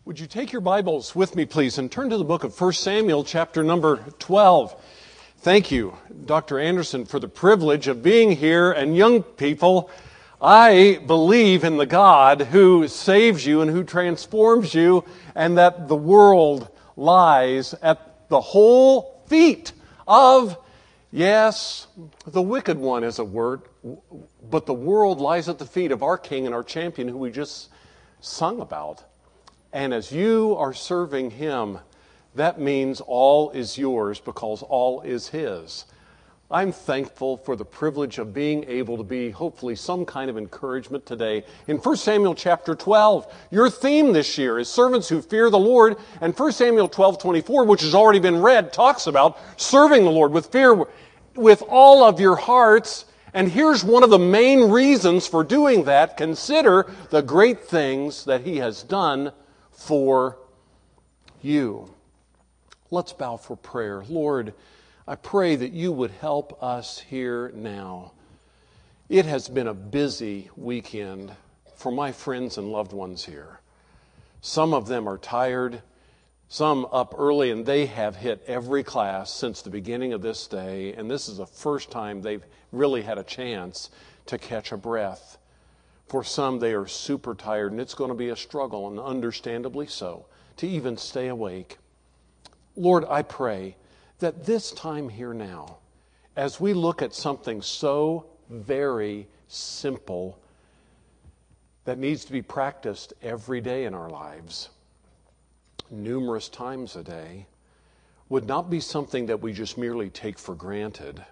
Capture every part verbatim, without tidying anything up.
Would you take your Bibles with me, please, and turn to the book of First Samuel, chapter number twelve. Thank you, Doctor Anderson, for the privilege of being here. And young people, I believe in the God who saves you and who transforms you, and that the world lies at the whole feet of, yes, the wicked one is a word, but the world lies at the feet of our King and our champion who we just sung about. And as you are serving Him, that means all is yours because all is His. I'm thankful for the privilege of being able to be, hopefully, some kind of encouragement today. In First Samuel chapter twelve, your theme this year is servants who fear the Lord. And First Samuel twelve twenty-four, which has already been read, talks about serving the Lord with fear with all of your hearts. And here's one of the main reasons for doing that. Consider the great things that He has done for you. Let's bow for prayer. Lord, I pray that you would help us here now. It has been a busy weekend for my friends and loved ones here. Some of them are tired, some up early, and they have hit every class since the beginning of this day, and this is the first time they've really had a chance to catch a breath. For some, they are super tired, and it's going to be a struggle, and understandably so, to even stay awake. Lord, I pray that this time here now, as we look at something so very simple that needs to be practiced every day in our lives, numerous times a day, would not be something that we just merely take for granted,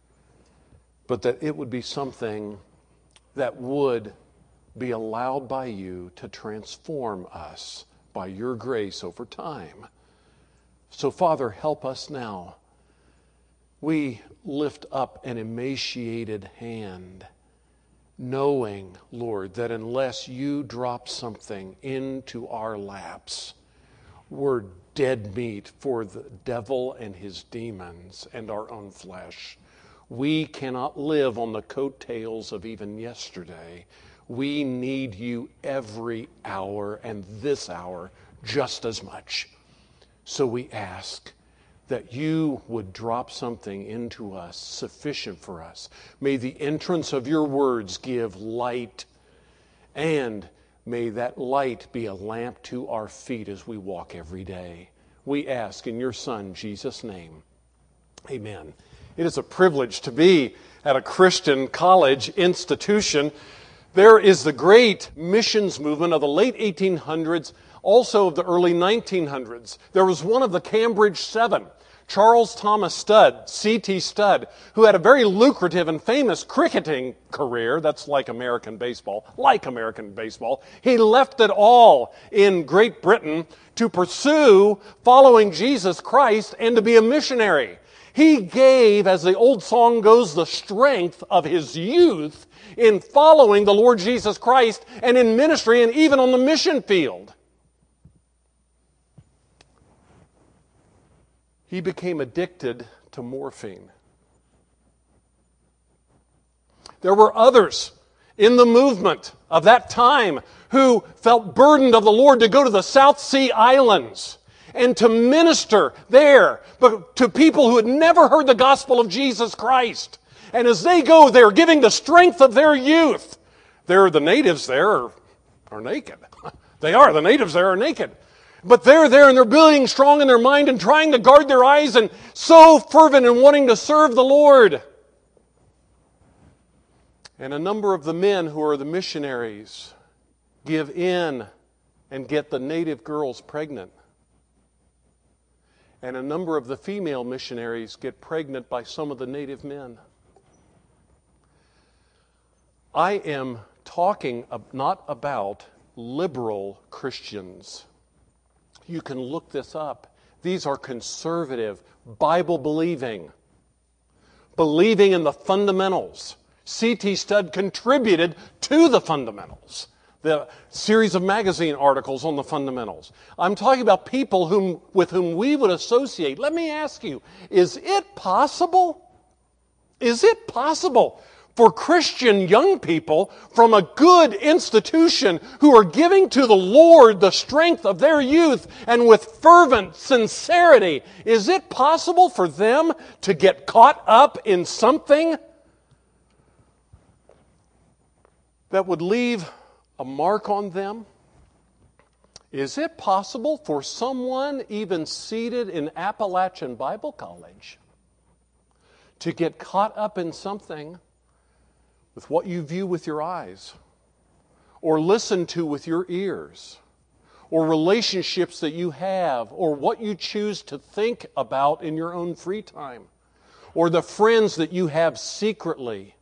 but that it would be something that would be allowed by you to transform us by your grace over time. So, Father, help us now. We lift up an emaciated hand, knowing, Lord, that unless you drop something into our laps, we're dead meat for the devil and his demons and our own flesh. We cannot live on the coattails of even yesterday. We need you every hour, and this hour just as much. So we ask that you would drop something into us sufficient for us. May the entrance of your words give light, and may that light be a lamp to our feet as we walk every day. We ask in your Son, Jesus' name. Amen. It is a privilege to be at a Christian college institution. There is the great missions movement of the late eighteen hundreds, also of the early nineteen hundreds. There was one of the Cambridge Seven, Charles Thomas Studd, C T Studd, who had a very lucrative and famous cricketing career. That's like American baseball, like American baseball. He left it all in Great Britain to pursue following Jesus Christ and to be a missionary. He gave, as the old song goes, the strength of his youth in following the Lord Jesus Christ and in ministry and even on the mission field. He became addicted to morphine. There were others in the movement of that time who felt burdened of the Lord to go to the South Sea Islands and to minister there but to people who had never heard the gospel of Jesus Christ. And as they go there, giving the strength of their youth, they're the natives there are, are naked. They are. The natives there are naked. But they're there and they're being strong in their mind and trying to guard their eyes and so fervent in wanting to serve the Lord. And a number of the men who are the missionaries give in and get the native girls pregnant. And a number of the female missionaries get pregnant by some of the native men. I am talking not about liberal Christians. You can look this up. These are conservative, Bible-believing, believing in the fundamentals. C T Studd contributed to the fundamentals, the series of magazine articles on the fundamentals. I'm talking about people whom, with whom we would associate. Let me ask you, is it possible? Is it possible for Christian young people from a good institution who are giving to the Lord the strength of their youth and with fervent sincerity, is it possible for them to get caught up in something that would leave a mark on them? Is it possible for someone even seated in Appalachian Bible College to get caught up in something with what you view with your eyes, or listen to with your ears, or relationships that you have, or what you choose to think about in your own free time, or the friends that you have secretly,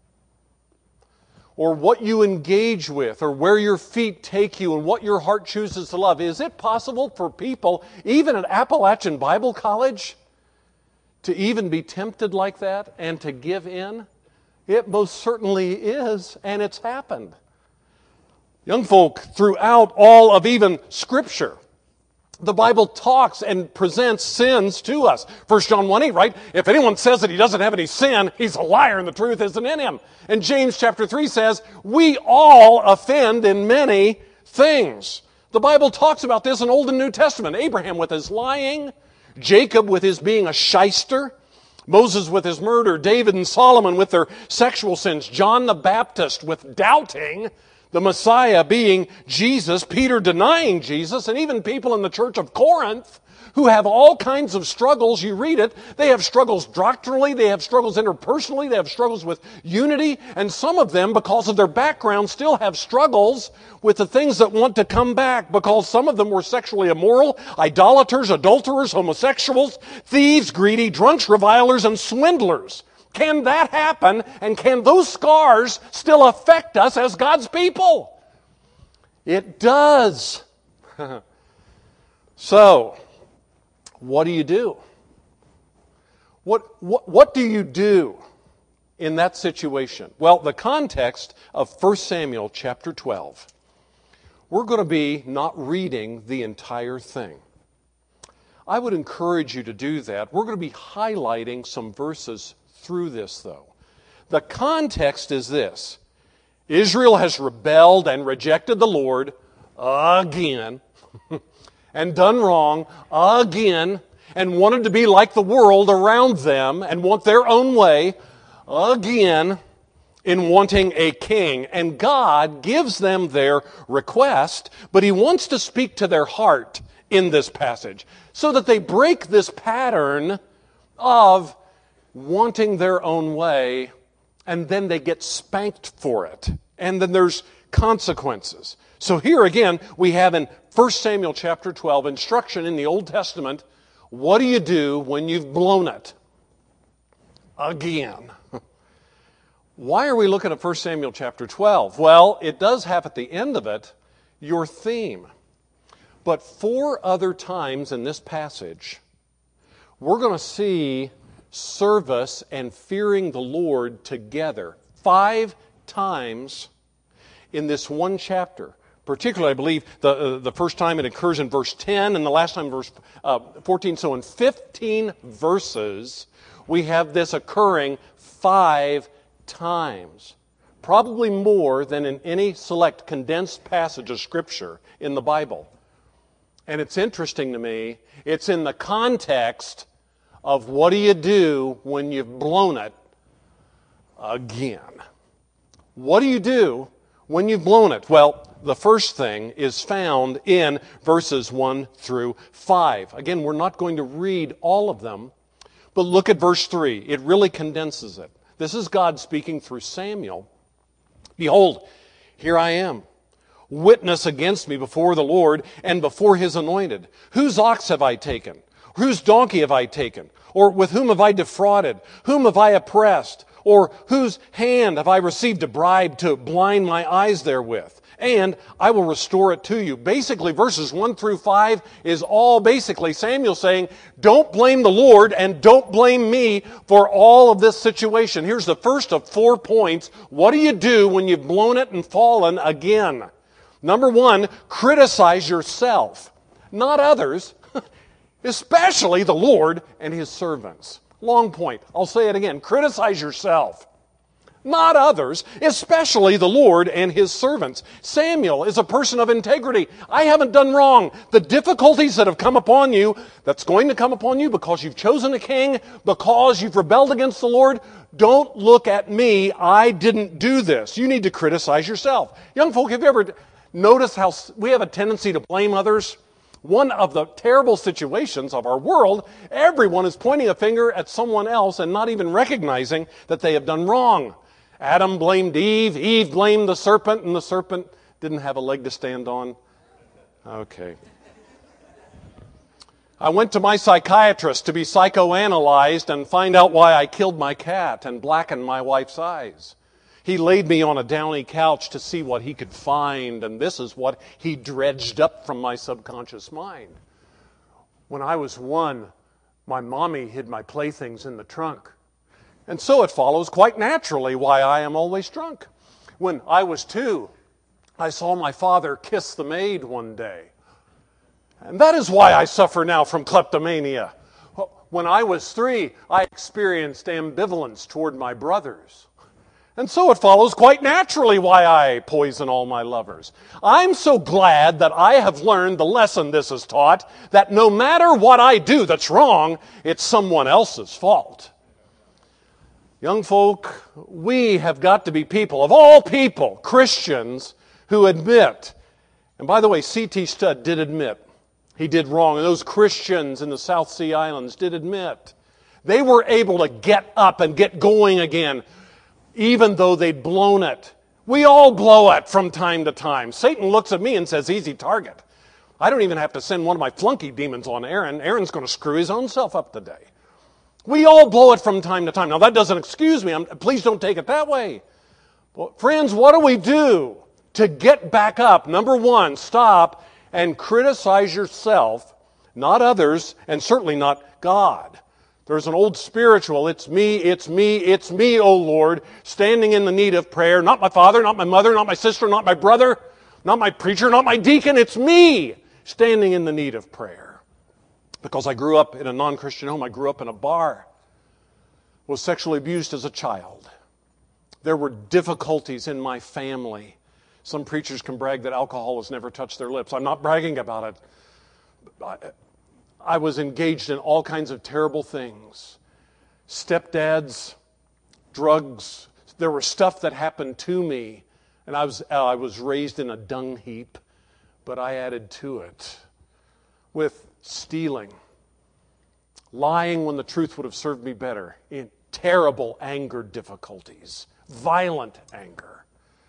or what you engage with, or where your feet take you and what your heart chooses to love? Is it possible for people, even at Appalachian Bible College, to even be tempted like that and to give in? It most certainly is, and it's happened. Young folk, throughout all of even Scripture, the Bible talks and presents sins to us. First John one eight, right? If anyone says that he doesn't have any sin, he's a liar and the truth isn't in him. And James chapter three says, we all offend in many things. The Bible talks about this in Old and New Testament. Abraham with his lying, Jacob with his being a shyster, Moses with his murder, David and Solomon with their sexual sins, John the Baptist with doubting the Messiah being Jesus, Peter denying Jesus, and even people in the church of Corinth who have all kinds of struggles. You read it, they have struggles doctrinally, they have struggles interpersonally, they have struggles with unity, and some of them, because of their background, still have struggles with the things that want to come back, because some of them were sexually immoral, idolaters, adulterers, homosexuals, thieves, greedy, drunks, revilers, and swindlers. Can that happen, and can those scars still affect us as God's people? It does. So, what do you do? What, what, what do you do in that situation? Well, the context of First Samuel chapter twelve. We're going to be not reading the entire thing. I would encourage you to do that. We're going to be highlighting some verses through this, though. The context is this. Israel has rebelled and rejected the Lord again and done wrong again and wanted to be like the world around them and want their own way again in wanting a king. And God gives them their request, but He wants to speak to their heart in this passage so that they break this pattern of wanting their own way, and then they get spanked for it. And then there's consequences. So here again, we have in First Samuel chapter twelve, instruction in the Old Testament. What do you do when you've blown it? Again. Why are we looking at First Samuel chapter twelve? Well, it does have at the end of it your theme. But four other times in this passage, we're going to see service and fearing the Lord together. Five times in this one chapter. Particularly, I believe, the, uh, the first time it occurs in verse ten and the last time in verse uh, fourteen. So in fifteen verses, we have this occurring five times. Probably more than in any select condensed passage of Scripture in the Bible. And it's interesting to me, it's in the context of what do you do when you've blown it again? What do you do when you've blown it? Well, the first thing is found in verses one through five. Again, we're not going to read all of them, but look at verse three. It really condenses it. This is God speaking through Samuel. Behold, here I am. Witness against me before the Lord and before His anointed. Whose ox have I taken? Whose donkey have I taken? Or with whom have I defrauded? Whom have I oppressed? Or whose hand have I received a bribe to blind my eyes therewith? And I will restore it to you. Basically, verses one through five is all basically Samuel saying, don't blame the Lord and don't blame me for all of this situation. Here's the first of four points. What do you do when you've blown it and fallen again? Number one, criticize yourself, not others, especially the Lord and His servants. Long point. I'll say it again. Criticize yourself. not others, especially the Lord and His servants. Samuel is a person of integrity. I haven't done wrong. The difficulties that have come upon you, that's going to come upon you because you've chosen a king, because you've rebelled against the Lord, don't look at me. I didn't do this. You need to criticize yourself. Young folk, have you ever noticed how we have a tendency to blame others? One of the terrible situations of our world, everyone is pointing a finger at someone else and not even recognizing that they have done wrong. Adam blamed Eve, Eve blamed the serpent, and the serpent didn't have a leg to stand on. Okay. I went to my psychiatrist to be psychoanalyzed and find out why I killed my cat and blackened my wife's eyes. He laid me on a downy couch to see what he could find, and this is what he dredged up from my subconscious mind. When I was one, my mommy hid my playthings in the trunk. And so it follows quite naturally why I am always drunk. When I was two, I saw my father kiss the maid one day. And that is why I suffer now from kleptomania. When I was three, I experienced ambivalence toward my brothers. And so it follows quite naturally why I poison all my lovers. I'm so glad that I have learned the lesson this has taught, that no matter what I do that's wrong, it's someone else's fault. Young folk, we have got to be people, of all people, Christians, who admit, and by the way, C T Studd did admit, he did wrong, and those Christians in the South Sea Islands did admit. They were able to get up and get going again, even though they'd blown it. We all blow it from time to time. Satan looks at me and says, easy target. I don't even have to send one of my flunky demons on Aaron. Aaron's going to screw his own self up today. We all blow it from time to time. Now, that doesn't excuse me. I'm, please don't take it that way. Well, friends, what do we do to get back up? Number one, stop and criticize yourself, not others, and certainly not God. There's an old spiritual, it's me, it's me, it's me, O Lord, standing in the need of prayer. Not my father, not my mother, not my sister, not my brother, not my preacher, not my deacon. It's me standing in the need of prayer. Because I grew up in a non-Christian home. I grew up in a bar. Was sexually abused as a child. There were difficulties in my family. Some preachers can brag that alcohol has never touched their lips. I'm not bragging about it. I, I was engaged in all kinds of terrible things. Stepdads, drugs. There was stuff that happened to me. And I was, I was raised in a dung heap. But I added to it with stealing. Lying when the truth would have served me better. In terrible anger difficulties. Violent anger.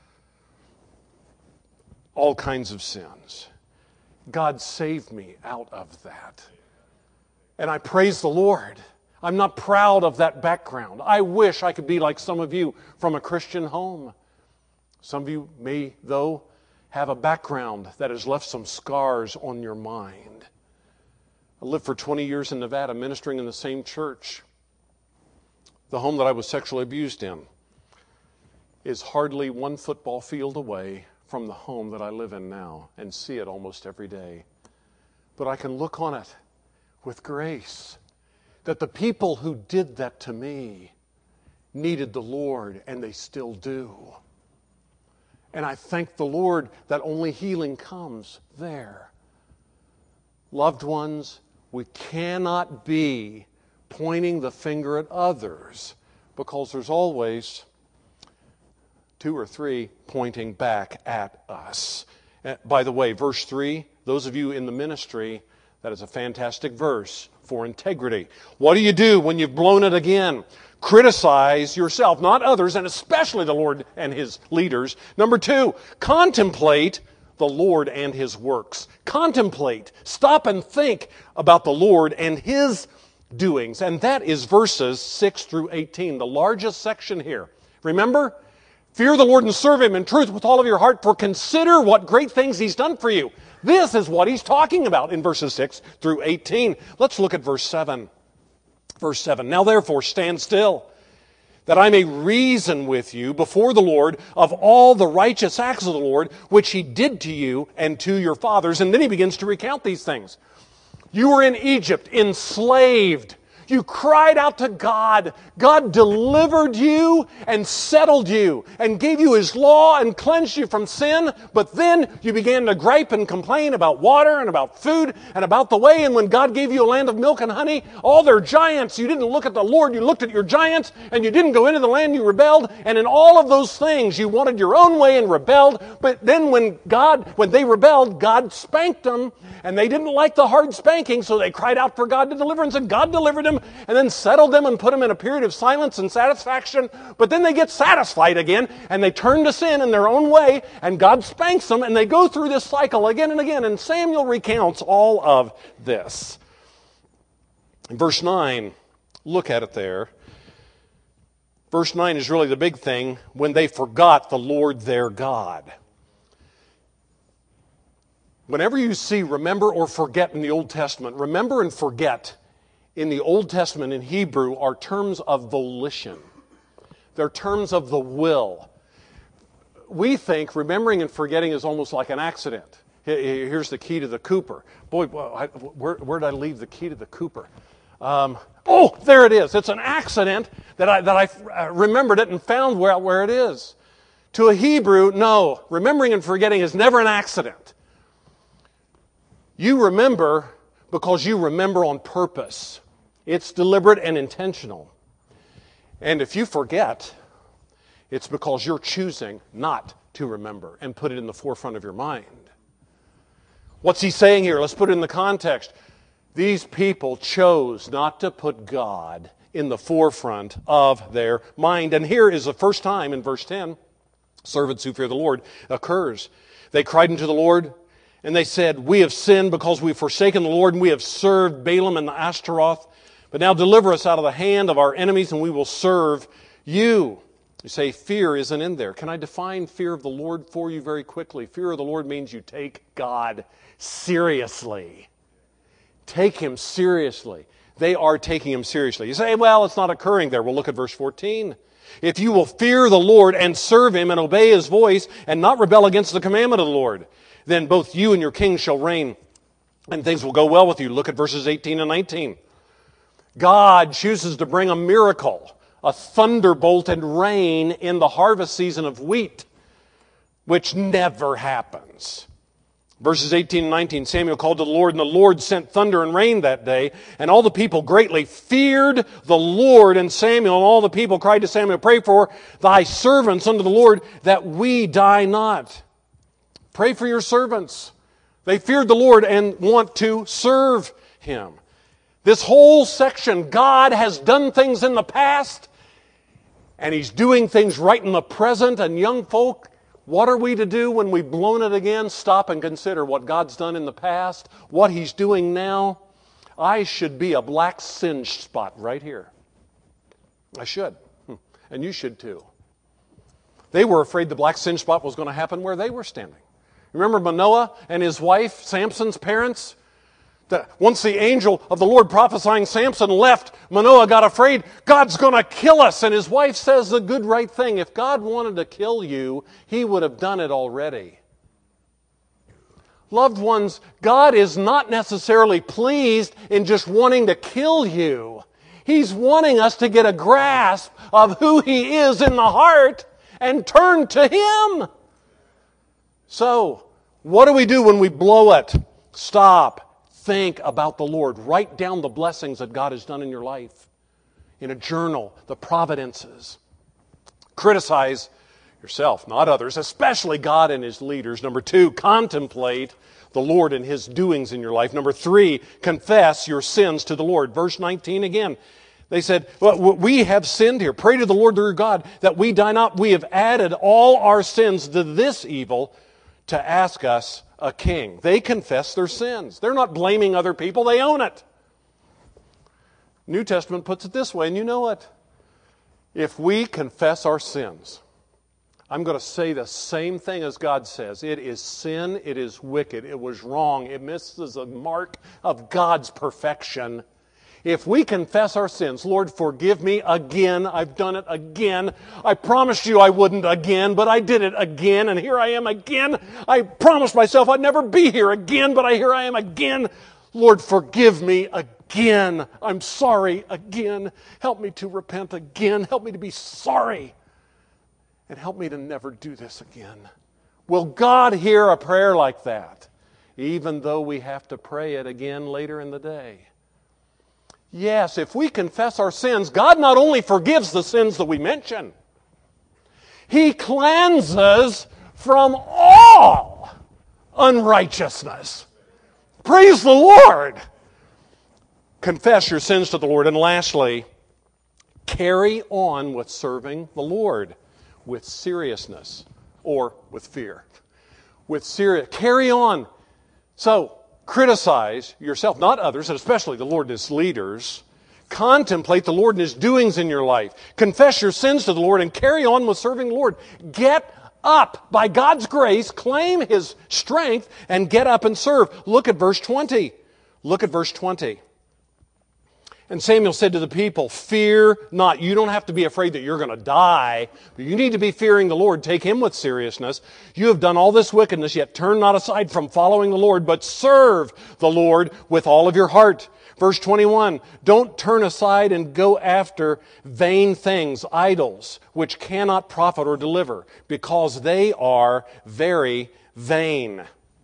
All kinds of sins. God saved me out of that. And I praise the Lord. I'm not proud of that background. I wish I could be like some of you from a Christian home. Some of you may, though, have a background that has left some scars on your mind. I lived for twenty years in Nevada, ministering in the same church. The home that I was sexually abused in is hardly one football field away from the home that I live in now and see it almost every day. But I can look on it with grace that the people who did that to me needed the Lord, and they still do. And I thank the Lord that only healing comes there. Loved ones, we cannot be pointing the finger at others because there's always two or three pointing back at us. By the way, verse three, those of you in the ministry, that is a fantastic verse for integrity. What do you do when you've blown it again? Criticize yourself, not others, and especially the Lord and His leaders. Number two, contemplate the Lord and His works. Contemplate. Stop and think about the Lord and His doings. And that is verses six through eighteen, the largest section here. Remember? Fear the Lord and serve Him in truth with all of your heart, for consider what great things He's done for you. This is what He's talking about in verses six through eighteen. Let's look at verse seven. Verse seven, now therefore stand still, that I may reason with you before the Lord of all the righteous acts of the Lord, which He did to you and to your fathers. And then he begins to recount these things. You were in Egypt, enslaved. You cried out to God. God delivered you and settled you and gave you His law and cleansed you from sin. But then you began to gripe and complain about water and about food and about the way. And when God gave you a land of milk and honey, all their giants, you didn't look at the Lord, you looked at your giants, and you didn't go into the land, you rebelled. And in all of those things, you wanted your own way and rebelled. But then when God, when they rebelled, God spanked them, and they didn't like the hard spanking, so they cried out for God to deliverance, and God delivered them, and then settled them and put them in a period of silence and satisfaction. But then they get satisfied again, and they turn to sin in their own way, and God spanks them, and they go through this cycle again and again. And Samuel recounts all of this. In verse nine, look at it there. Verse nine is really the big thing, when they forgot the Lord their God. Whenever you see remember or forget in the Old Testament, remember and forget in the Old Testament in Hebrew are terms of volition. They're terms of the will. We think remembering and forgetting is almost like an accident. Here's the key to the Cooper. Boy, where, where did I leave the key to the Cooper? Um, oh, there it is. It's an accident that I, that I remembered it and found where, where it is. To a Hebrew, no. Remembering and forgetting is never an accident. You remember because you remember on purpose. It's deliberate and intentional. And if you forget, it's because you're choosing not to remember and put it in the forefront of your mind. What's he saying here? Let's put it in the context. These people chose not to put God in the forefront of their mind. And here is the first time in verse ten, servants who fear the Lord occurs. They cried unto the Lord, and they said, we have sinned because we've forsaken the Lord, and we have served Balaam and the Ashtaroth. But now deliver us out of the hand of our enemies, and we will serve you. You say fear isn't in there. Can I define fear of the Lord for you very quickly? Fear of the Lord means you take God seriously. Take Him seriously. They are taking Him seriously. You say, well, it's not occurring there. Well, look at verse fourteen. If you will fear the Lord and serve Him and obey His voice and not rebel against the commandment of the Lord, then both you and your king shall reign, and things will go well with you. Look at verses eighteen and nineteen. God chooses to bring a miracle, a thunderbolt and rain in the harvest season of wheat, which never happens. Verses eighteen and nineteen, Samuel called to the Lord, and the Lord sent thunder and rain that day, and all the people greatly feared the Lord. And Samuel and all the people cried to Samuel, pray for thy servants unto the Lord, that we die not. Pray for your servants. They feared the Lord and want to serve Him. This whole section, God has done things in the past, and He's doing things right in the present. And young folk, what are we to do when we've blown it again? Stop and consider what God's done in the past, what He's doing now. I should be a black singed spot right here. I should. And you should too. They were afraid the black singed spot was going to happen where they were standing. Remember Manoah and his wife, Samson's parents? That once the angel of the Lord prophesying Samson left, Manoah got afraid, God's going to kill us. And his wife says the good right thing. If God wanted to kill you, He would have done it already. Loved ones, God is not necessarily pleased in just wanting to kill you. He's wanting us to get a grasp of who He is in the heart and turn to Him. So, what do we do when we blow it? Stop. Think about the Lord. Write down the blessings that God has done in your life. In a journal, the providences. Criticize yourself, not others, especially God and His leaders. Number two, contemplate the Lord and His doings in your life. Number three, confess your sins to the Lord. Verse nineteen again. They said, well, we have sinned here. Pray to the Lord your God that we die not. We have added all our sins to this evil to ask us a king. They confess their sins. They're not blaming other people. They own it. New Testament puts it this way, and you know it. If we confess our sins, I'm going to say the same thing as God says. It is sin. It is wicked. It was wrong. It misses the mark of God's perfection. If we confess our sins, Lord, forgive me again. I've done it again. I promised you I wouldn't again, but I did it again, and here I am again. I promised myself I'd never be here again, but I here I am again. Lord, forgive me again. again. I'm sorry again. Help me to repent again. Help me to be sorry. And help me to never do this again. Will God hear a prayer like that, even though we have to pray it again later in the day? Yes, if we confess our sins, God not only forgives the sins that we mention, He cleanses from all unrighteousness. Praise the Lord! Confess your sins to the Lord. And lastly, carry on with serving the Lord with seriousness or with fear. With serious, carry on. So, criticize yourself, not others, and especially the Lord and His leaders. Contemplate the Lord and His doings in your life. Confess your sins to the Lord and carry on with serving the Lord. Get up by God's grace, claim His strength, and get up and serve. Look at verse twenty. Look at verse twenty. And Samuel said to the people, fear not. You don't have to be afraid that you're going to die, but you need to be fearing the Lord. Take Him with seriousness. You have done all this wickedness, yet turn not aside from following the Lord, but serve the Lord with all of your heart. Verse twenty-one, don't turn aside and go after vain things, idols, which cannot profit or deliver, because they are very vain.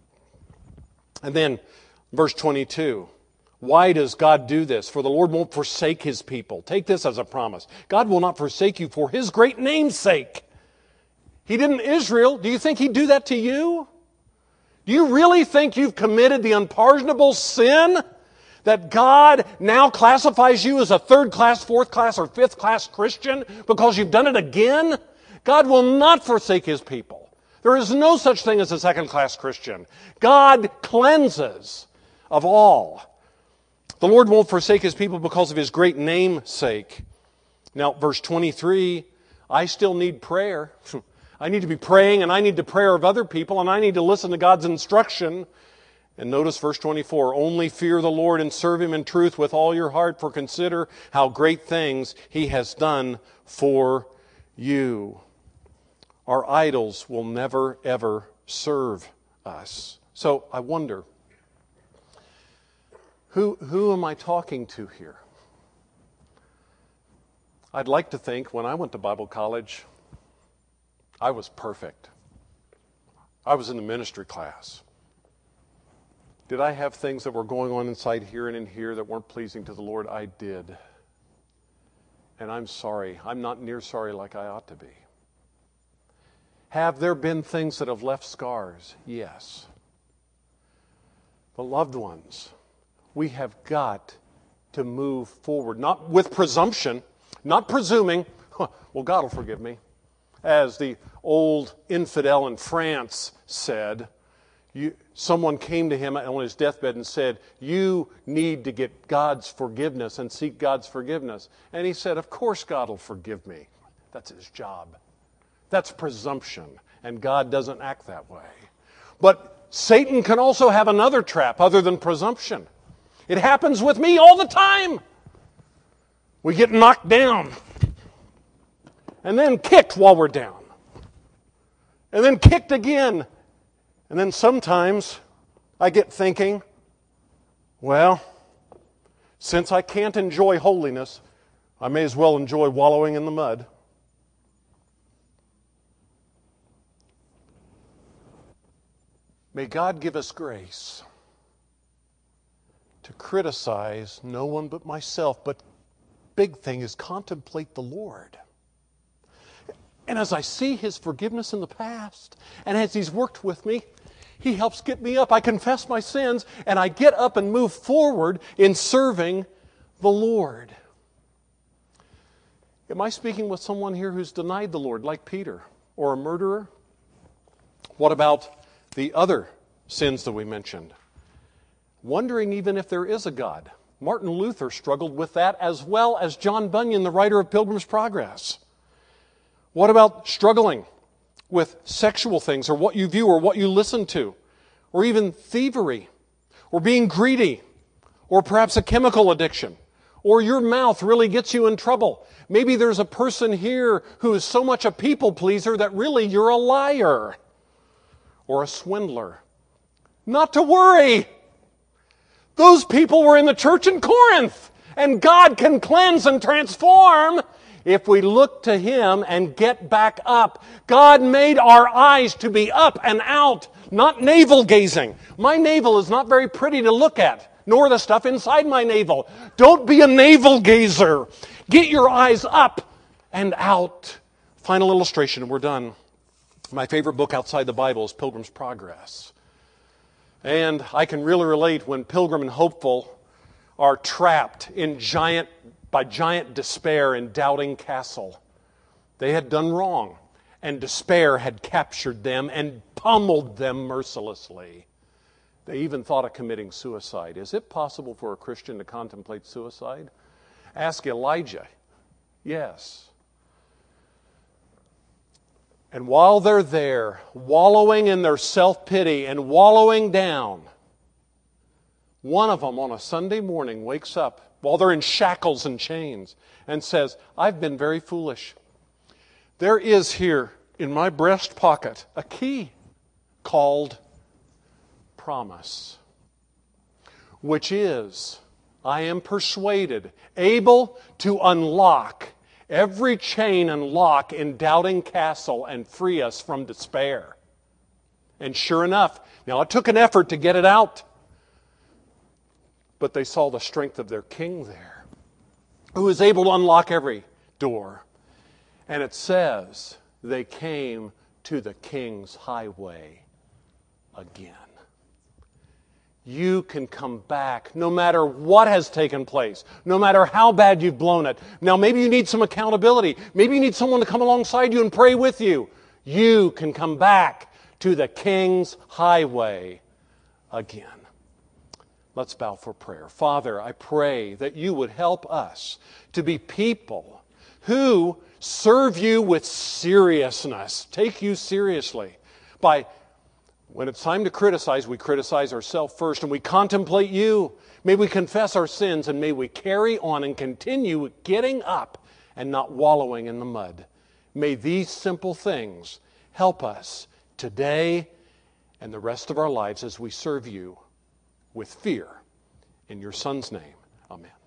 And then verse twenty-two. Why does God do this? For the Lord won't forsake His people. Take this as a promise. God will not forsake you for His great name's sake. He did in Israel. Do you think He'd do that to you? Do you really think you've committed the unpardonable sin that God now classifies you as a third class, fourth class, or fifth class Christian because you've done it again? God will not forsake His people. There is no such thing as a second class Christian. God cleanses of all. The Lord won't forsake His people because of His great name's sake. Now, verse twenty-three, I still need prayer. I need to be praying, and I need the prayer of other people, and I need to listen to God's instruction. And notice verse twenty-four, only fear the Lord and serve Him in truth with all your heart, for consider how great things He has done for you. Our idols will never, ever serve us. So I wonder, Who, who am I talking to here? I'd like to think when I went to Bible college, I was perfect. I was in the ministry class. Did I have things that were going on inside here and in here that weren't pleasing to the Lord? I did. And I'm sorry. I'm not near sorry like I ought to be. Have there been things that have left scars? Yes. But loved ones, we have got to move forward, not with presumption, not presuming, huh, well, God will forgive me. As the old infidel in France said, you, someone came to him on his deathbed and said, you need to get God's forgiveness and seek God's forgiveness. And he said, of course God will forgive me. That's His job. That's presumption, and God doesn't act that way. But Satan can also have another trap other than presumption. It happens with me all the time. We get knocked down and then kicked while we're down and then kicked again. And then sometimes I get thinking, well, since I can't enjoy holiness, I may as well enjoy wallowing in the mud. May God give us grace to criticize no one but myself, but big thing is contemplate the Lord. And as I see His forgiveness in the past, and as He's worked with me, He helps get me up. I confess my sins, and I get up and move forward in serving the Lord. Am I speaking with someone here who's denied the Lord, like Peter, or a murderer? What about the other sins that we mentioned? Wondering even if there is a God. Martin Luther struggled with that, as well as John Bunyan, the writer of Pilgrim's Progress. What about struggling with sexual things, or what you view, or what you listen to, or even thievery, or being greedy, or perhaps a chemical addiction, or your mouth really gets you in trouble? Maybe there's a person here who is so much a people pleaser that really you're a liar or a swindler. Not to worry. Those people were in the church in Corinth. And God can cleanse and transform if we look to Him and get back up. God made our eyes to be up and out, not navel gazing. My navel is not very pretty to look at, nor the stuff inside my navel. Don't be a navel gazer. Get your eyes up and out. Final illustration, and we're done. My favorite book outside the Bible is Pilgrim's Progress. And I can really relate when Pilgrim and Hopeful are trapped in giant by giant despair in Doubting Castle. They had done wrong, and despair had captured them and pummeled them mercilessly. They even thought of committing suicide. Is it possible for a Christian to contemplate suicide? Ask Elijah. Yes. And while they're there, wallowing in their self-pity and wallowing down, one of them on a Sunday morning wakes up while they're in shackles and chains and says, I've been very foolish. There is here in my breast pocket a key called promise, which is, I am persuaded, able to unlock every chain and lock in Doubting Castle and free us from despair. And sure enough, now it took an effort to get it out, but they saw the strength of their king there, who is able to unlock every door. And it says they came to the king's highway again. You can come back no matter what has taken place, no matter how bad you've blown it. Now, maybe you need some accountability. Maybe you need someone to come alongside you and pray with you. You can come back to the king's highway again. Let's bow for prayer. Father, I pray that you would help us to be people who serve you with seriousness, take you seriously. By, when it's time to criticize, we criticize ourselves first, and we contemplate you. May we confess our sins, and may we carry on and continue getting up and not wallowing in the mud. May these simple things help us today and the rest of our lives as we serve you with fear. In your Son's name, amen.